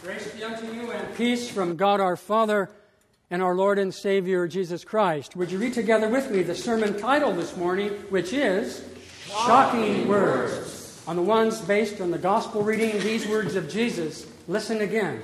Grace be unto you and peace from God our Father and our Lord and Savior Jesus Christ. Would you read together with me the sermon title this morning, which is Shocking Words. On the ones based on the gospel reading, these words of Jesus. Listen again.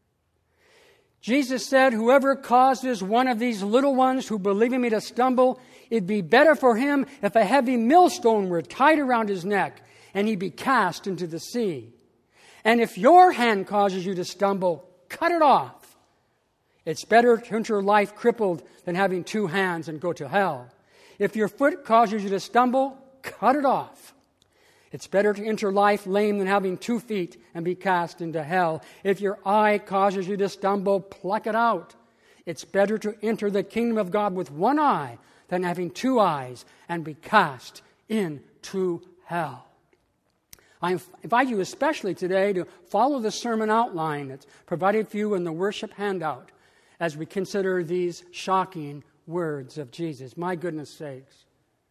Jesus said, "Whoever causes one of these little ones who believe in me to stumble, it'd be better for him if a heavy millstone were tied around his neck and he'd be cast into the sea. And if your hand causes you to stumble, cut it off. It's better to enter life crippled than having two hands and go to hell. If your foot causes you to stumble, cut it off. It's better to enter life lame than having 2 feet and be cast into hell. If your eye causes you to stumble, pluck it out. It's better to enter the kingdom of God with one eye than having 2 eyes and be cast into hell." I invite you especially today to follow the sermon outline that's provided for you in the worship handout as we consider these shocking words of Jesus. My goodness sakes.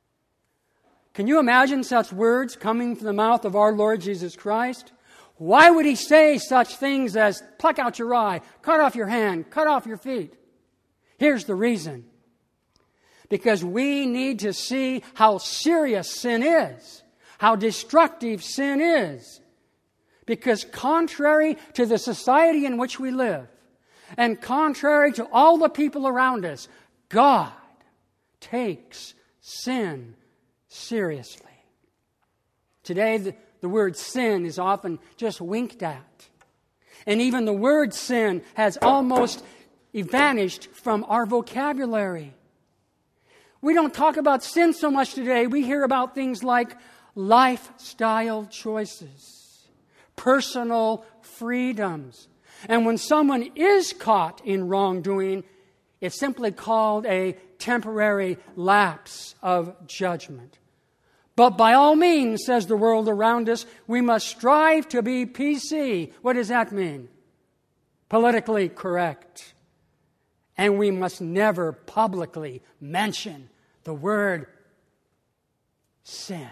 Can you imagine such words coming from the mouth of our Lord Jesus Christ? Why would he say such things as pluck out your eye, cut off your hand, cut off your feet? Here's the reason. Because we need to see how serious sin is. How destructive sin is. Because contrary to the society in which we live, and contrary to all the people around us, God takes sin seriously. Today, the word sin is often just winked at. And even the word sin has almost vanished from our vocabulary. We don't talk about sin so much today. We hear about things like lifestyle choices, personal freedoms. And when someone is caught in wrongdoing, it's simply called a temporary lapse of judgment. But by all means, says the world around us, we must strive to be PC. What does that mean? Politically correct. And we must never publicly mention the word sin.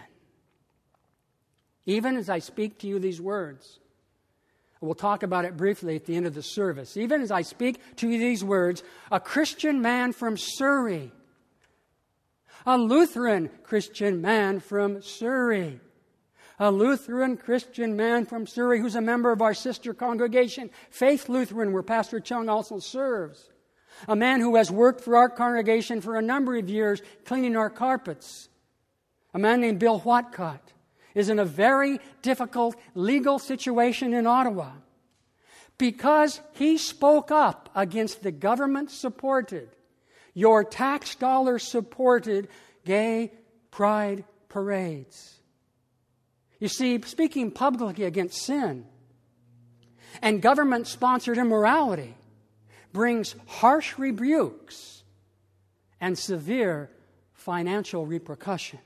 Even as I speak to you these words, we'll talk about it briefly at the end of the service. Even as I speak to you these words, a Christian man from Surrey, a Lutheran Christian man from Surrey, a Lutheran Christian man from Surrey who's a member of our sister congregation, Faith Lutheran, where Pastor Chung also serves, a man who has worked for our congregation for a number of years cleaning our carpets, a man named Bill Whatcott, is in a very difficult legal situation in Ottawa because he spoke up against the government-supported, your tax dollar-supported gay pride parades. You see, speaking publicly against sin and government-sponsored immorality brings harsh rebukes and severe financial repercussions.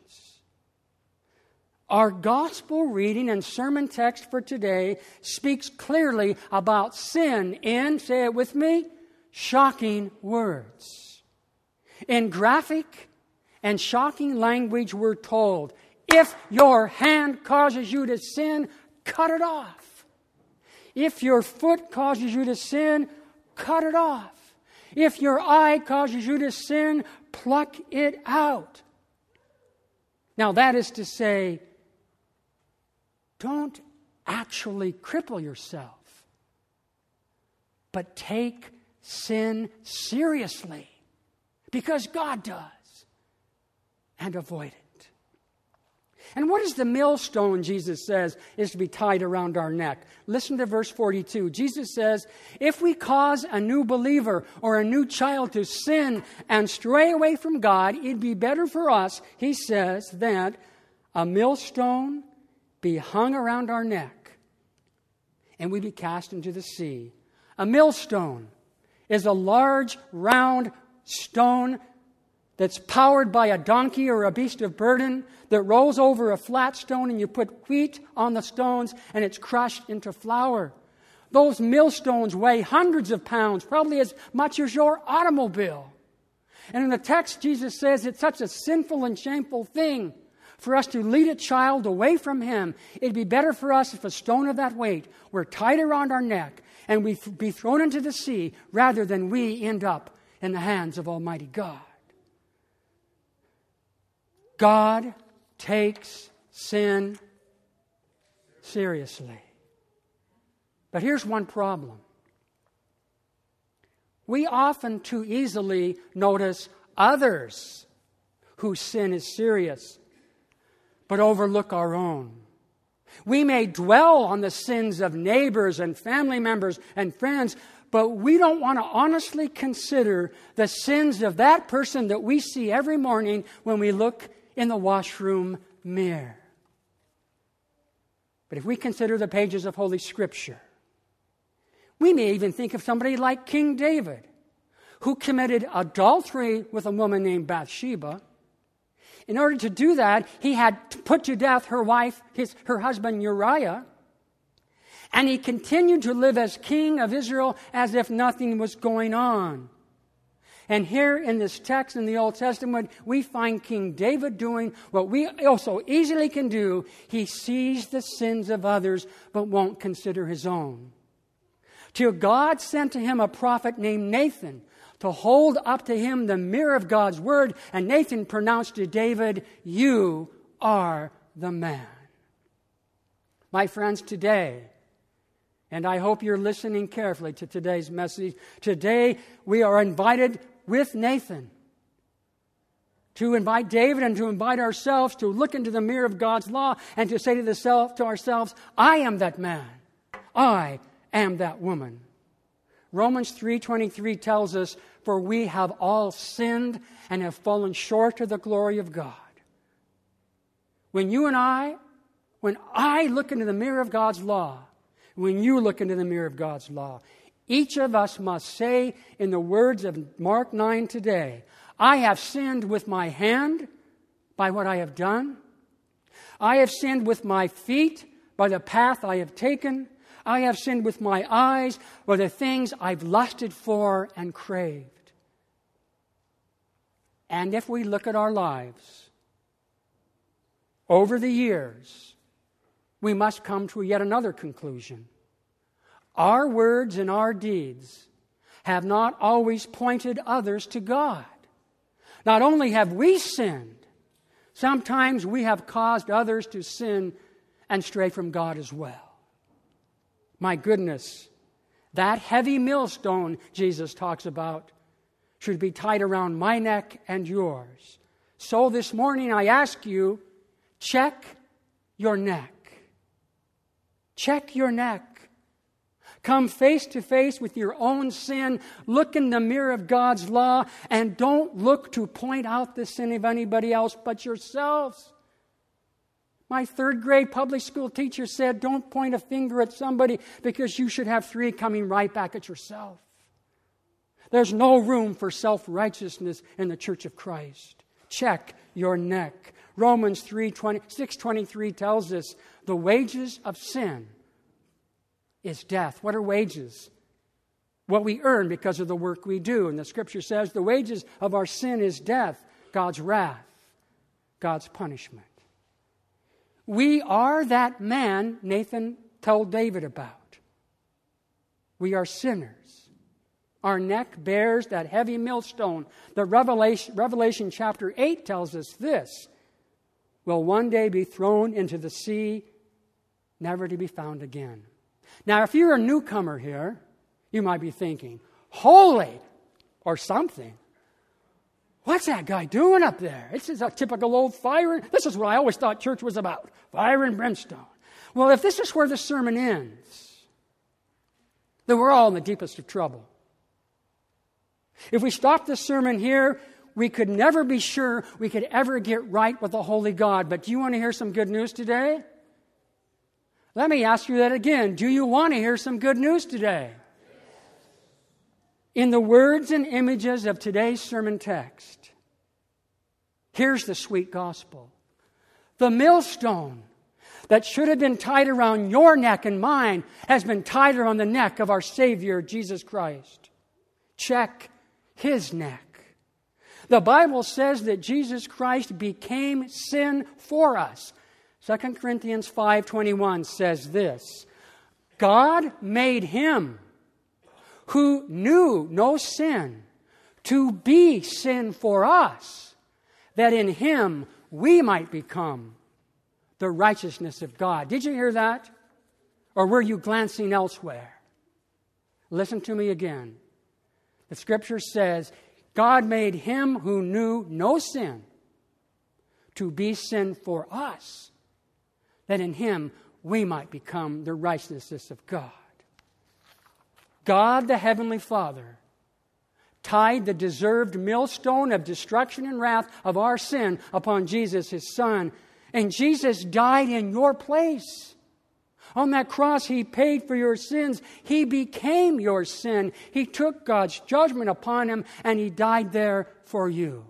Our gospel reading and sermon text for today speaks clearly about sin in, say it with me, shocking words. In graphic and shocking language, we're told, if your hand causes you to sin, cut it off. If your foot causes you to sin, cut it off. If your eye causes you to sin, pluck it out. Now that is to say, don't actually cripple yourself, but take sin seriously, because God does, and avoid it. And what is the millstone, Jesus says, is to be tied around our neck? Listen to verse 42. Jesus says, if we cause a new believer or a new child to sin and stray away from God, it'd be better for us, he says, that a millstone be hung around our neck and we be cast into the sea. A millstone is a large, round stone that's powered by a donkey or a beast of burden that rolls over a flat stone, and you put wheat on the stones and it's crushed into flour. Those millstones weigh hundreds of pounds, probably as much as your automobile. And in the text, Jesus says it's such a sinful and shameful thing for us to lead a child away from Him. It'd be better for us if a stone of that weight were tied around our neck and we be thrown into the sea rather than we end up in the hands of Almighty God. God takes sin seriously. But here's one problem. We often too easily notice others whose sin is serious, but overlook our own. We may dwell on the sins of neighbors and family members and friends, but we don't want to honestly consider the sins of that person that we see every morning when we look in the washroom mirror. But if we consider the pages of Holy Scripture, we may even think of somebody like King David, who committed adultery with a woman named Bathsheba. In order to do that, he had to put to death her husband Uriah, and he continued to live as king of Israel as if nothing was going on. And here in this text in the Old Testament, we find King David doing what we also easily can do. He sees the sins of others, but won't consider his own. Till God sent to him a prophet named Nathan to hold up to him the mirror of God's word, and Nathan pronounced to David, "You are the man." My friends, today, and I hope you're listening carefully to today's message, today we are invited with Nathan to invite David and to invite ourselves to look into the mirror of God's law and to say to ourselves, I am that man. I am that woman. Romans 3:23 tells us, for we have all sinned and have fallen short of the glory of God. When I look into the mirror of God's law, when you look into the mirror of God's law, each of us must say in the words of Mark 9 today, I have sinned with my hand by what I have done. I have sinned with my feet by the path I have taken. I have sinned with my eyes by the things I've lusted for and craved. And if we look at our lives over the years, we must come to yet another conclusion. Our words and our deeds have not always pointed others to God. Not only have we sinned, sometimes we have caused others to sin and stray from God as well. My goodness, that heavy millstone Jesus talks about should be tied around my neck and yours. So this morning I ask you, check your neck. Check your neck. Come face to face with your own sin. Look in the mirror of God's law and don't look to point out the sin of anybody else but yourselves. My third grade public school teacher said, don't point a finger at somebody because you should have three coming right back at yourself. There's no room for self-righteousness in the Church of Christ. Check your neck. Romans 6:23 tells us the wages of sin is death. What are wages? What we earn because of the work we do. And the Scripture says the wages of our sin is death, God's wrath, God's punishment. We are that man Nathan told David about. We are sinners. Our neck bears that heavy millstone. The Revelation chapter 8 tells us this. Will one day be thrown into the sea, never to be found again. Now, if you're a newcomer here, you might be thinking, holy or something. What's that guy doing up there? This is a typical old fire. This is what I always thought church was about, fire and brimstone. Well, if this is where the sermon ends, then we're all in the deepest of trouble. If we stop the sermon here, we could never be sure we could ever get right with the holy God. But do you want to hear some good news today? Let me ask you that again. Do you want to hear some good news today? In the words and images of today's sermon text, here's the sweet gospel. The millstone that should have been tied around your neck and mine has been tied around the neck of our Savior, Jesus Christ. Check His neck. The Bible says that Jesus Christ became sin for us. 2 Corinthians 5:21 says this, God made Him who knew no sin, to be sin for us, that in him we might become the righteousness of God. Did you hear that? Or were you glancing elsewhere? Listen to me again. The Scripture says, God made him who knew no sin to be sin for us, that in him we might become the righteousness of God. God, the Heavenly Father, tied the deserved millstone of destruction and wrath of our sin upon Jesus, his Son. And Jesus died in your place. On that cross, he paid for your sins. He became your sin. He took God's judgment upon him, and he died there for you.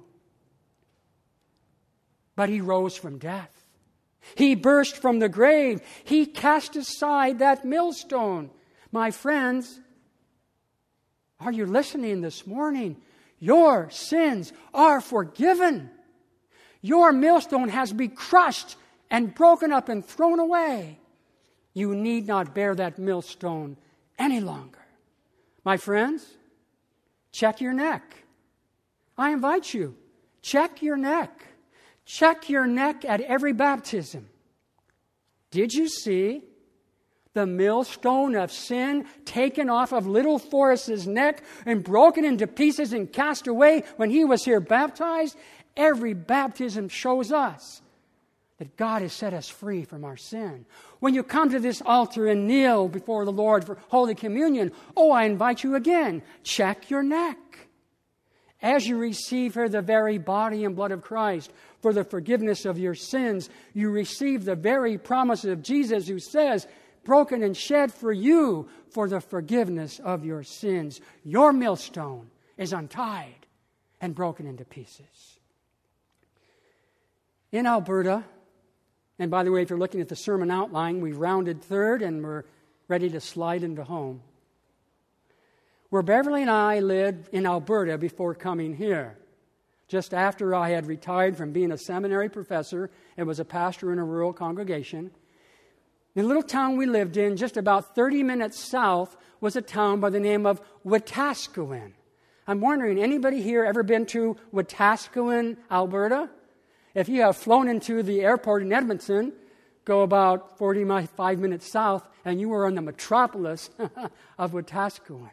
But he rose from death. He burst from the grave. He cast aside that millstone. My friends, are you listening this morning? Your sins are forgiven. Your millstone has been crushed and broken up and thrown away. You need not bear that millstone any longer. My friends, check your neck. I invite you, check your neck. Check your neck at every baptism. Did you see the millstone of sin taken off of little Forrest's neck and broken into pieces and cast away when he was here baptized? Every baptism shows us that God has set us free from our sin. When you come to this altar and kneel before the Lord for Holy Communion, I invite you again, check your neck. As you receive here the very body and blood of Christ for the forgiveness of your sins, you receive the very promise of Jesus who says, broken and shed for you for the forgiveness of your sins. Your millstone is untied and broken into pieces. In Alberta, and by the way, if you're looking at the sermon outline, we've rounded third and we're ready to slide into home. Where Beverly and I lived in Alberta before coming here, just after I had retired from being a seminary professor and was a pastor in a rural congregation, the little town we lived in, just about 30 minutes south, was a town by the name of Wetaskiwin. I'm wondering, anybody here ever been to Wetaskiwin, Alberta? If you have flown into the airport in Edmonton, go about 45 minutes south, and you are in the metropolis of Wetaskiwin.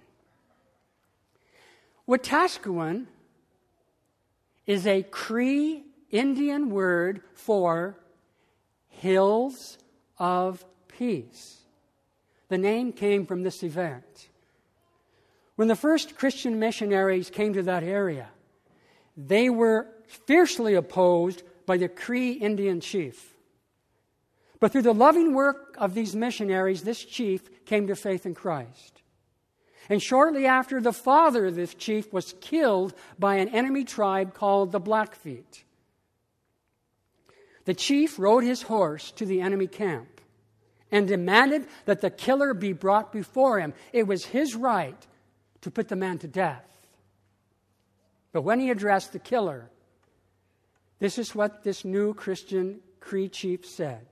Wetaskiwin is a Cree Indian word for hills of peace. The name came from this event. When the first Christian missionaries came to that area, they were fiercely opposed by the Cree Indian chief. But through the loving work of these missionaries, this chief came to faith in Christ. And shortly after, the father of this chief was killed by an enemy tribe called the Blackfeet. The chief rode his horse to the enemy camp and demanded that the killer be brought before him. It was his right to put the man to death. But when he addressed the killer, this is what this new Christian Cree chief said.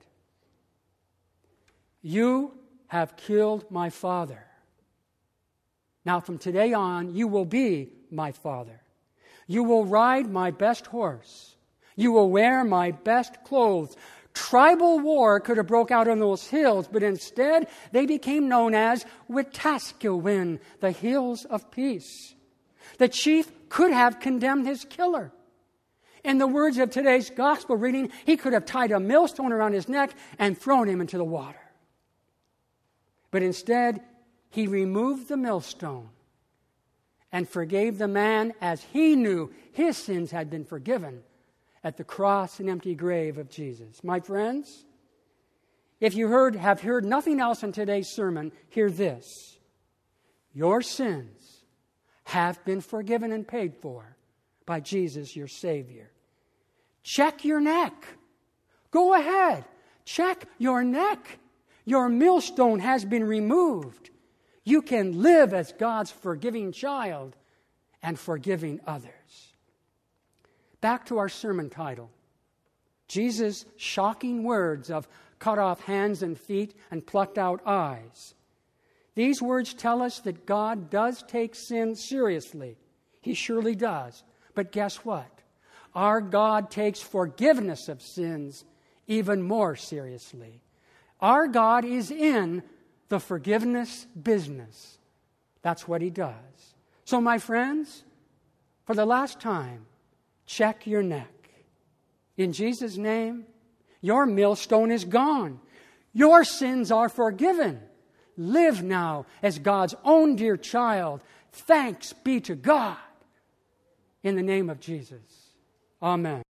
"You have killed my father. Now from today on, you will be my father. You will ride my best horse. You will wear my best clothes." Tribal war could have broke out on those hills, but instead they became known as Wetaskiwin, the hills of peace. The chief could have condemned his killer. In the words of today's gospel reading, he could have tied a millstone around his neck and thrown him into the water. But instead, he removed the millstone and forgave the man as he knew his sins had been forgiven at the cross and empty grave of Jesus. My friends, if you have heard nothing else in today's sermon, hear this. Your sins have been forgiven and paid for by Jesus, your Savior. Check your neck. Go ahead. Check your neck. Your millstone has been removed. You can live as God's forgiving child and forgiving others. Back to our sermon title. Jesus' shocking words of cut off hands and feet and plucked out eyes. These words tell us that God does take sin seriously. He surely does. But guess what? Our God takes forgiveness of sins even more seriously. Our God is in the forgiveness business. That's what He does. So, my friends, for the last time, check your neck. In Jesus' name, your millstone is gone. Your sins are forgiven. Live now as God's own dear child. Thanks be to God. In the name of Jesus. Amen.